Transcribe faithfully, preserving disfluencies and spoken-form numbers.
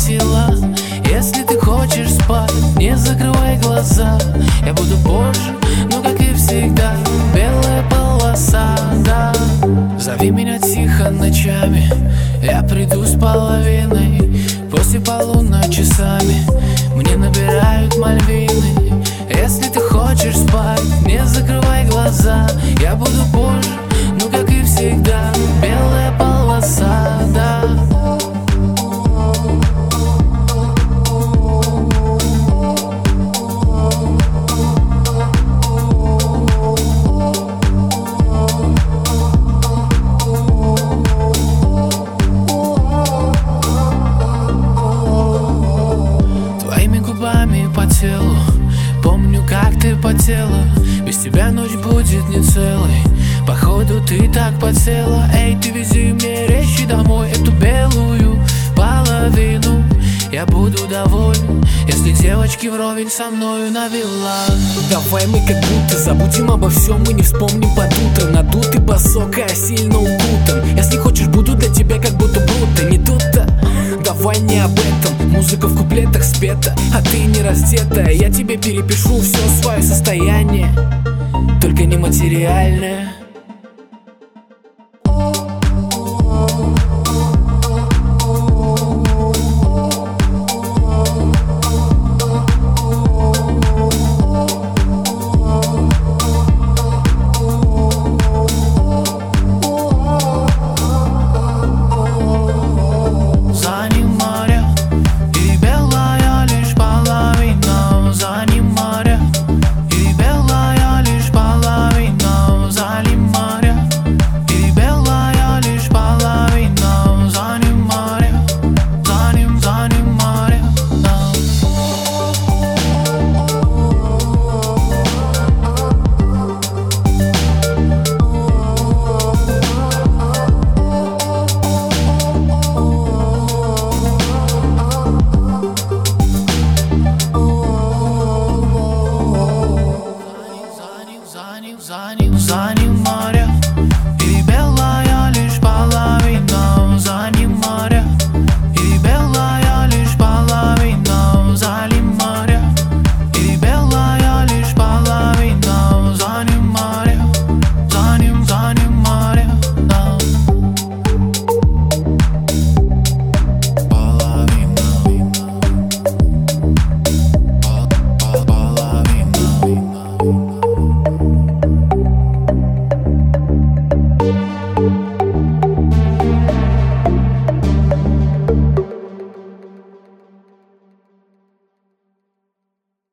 хватило. Если ты хочешь спать, не закрывай глаза. Я буду позже, но как и всегда, белая полоса, да. Зови меня тихо ночами, я приду с половиной. После полуночи часами мне набирают мальвины. Если ты хочешь спать, не закрывай глаза. Я буду позже, ну как и всегда, белая полоса, да. Твоими губами по телу, помню, как ты потела. Без тебя ночь будет не целой. Походу ты так подсела. Эй, ты вези мне речи домой, эту белую половину. Я буду доволен, если девочки вровень со мною навела. Давай мы как будто забудем обо всем и не вспомним под утро. Надутый босок, а я сильно укутан. Если хочешь, буду для тебя как будто будто. Не тут-то, давай не об этом. Музыка в куплетах спета, а ты не раздетая. Я тебе перепишу все свое состояние, только не материальное.